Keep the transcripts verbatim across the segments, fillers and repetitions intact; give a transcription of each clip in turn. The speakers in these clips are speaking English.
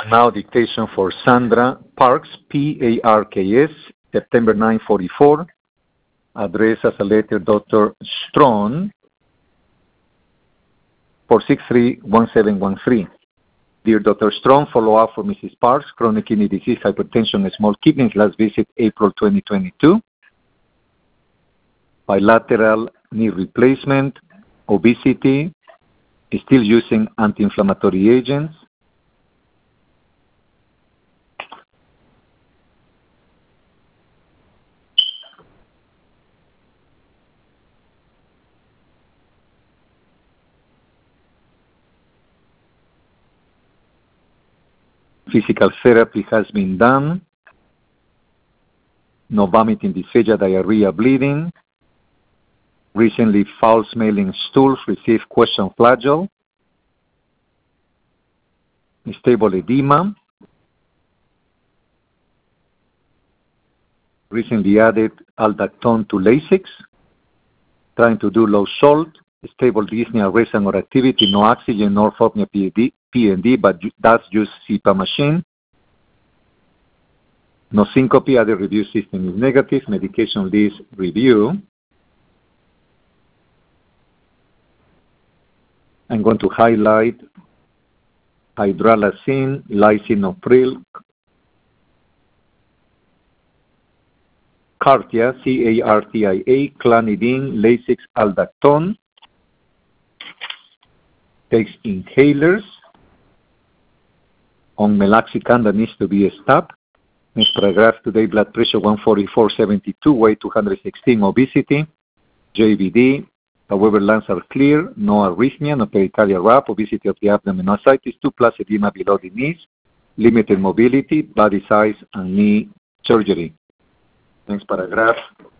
Now dictation for Sandra Parks, P A R K S, September nine forty-four. Address as a letter Doctor Strong, four six three, one seven one three. Dear Doctor Strong, follow-up for Missus Parks, chronic kidney disease, hypertension, and small kidneys, last visit April twenty twenty-two. Bilateral knee replacement, obesity, still using anti-inflammatory agents. Physical therapy has been done. No vomiting, dysphagia, diarrhea, bleeding. Recently foul-smelling stools, received question flagell. Stable edema. Recently added aldactone to Lasix. Trying to do low salt. Stable dyspnea, rest and or activity, no oxygen, no orthopnea P N D, but does use C P A P machine. No syncope, other review system is negative. Medication list review. I'm going to highlight hydralazine, lisinopril, Cartia, C A R T I A, clonidine, Lasix, aldactone. Takes inhalers. On meloxicam that needs to be stopped. Next paragraph, today blood pressure one forty-four seventy-two, weight two hundred sixteen, obesity, J V D. However, lungs are clear, no arrhythmia, no pericardial rap, obesity of the abdomen, ascites, two plus edema below the knees, limited mobility, body size, and knee surgery. Next paragraph.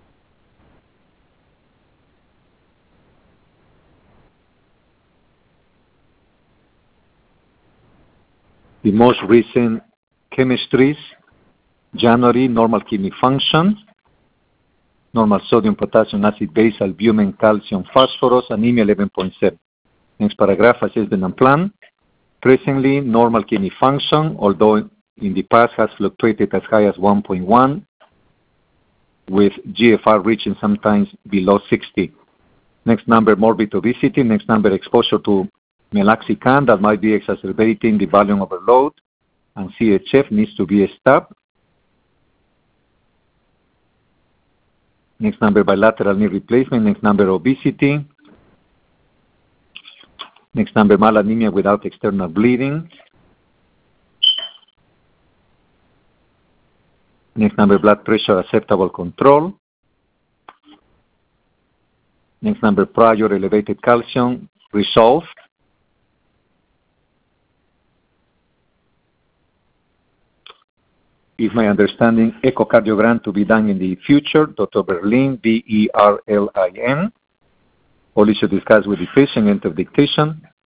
The most recent chemistries, January, normal kidney function, normal sodium, potassium, acid, base, albumin, calcium, phosphorus, anemia eleven point seven. Next paragraph, assessment and plan. Presently, normal kidney function, although in the past has fluctuated as high as one point one, with G F R reaching sometimes below sixty. Next number, morbid obesity. Next number, exposure to meloxicam that might be exacerbating the volume overload, and C H F needs to be stopped. Next number, bilateral knee replacement. Next number, obesity. Next number, malanemia without external bleeding. Next number, blood pressure acceptable control. Next number, prior elevated calcium resolved. Is my understanding echocardiogram to be done in the future? Doctor Berlin, B E R L I N. All issue discussed with the patient, end of dictation.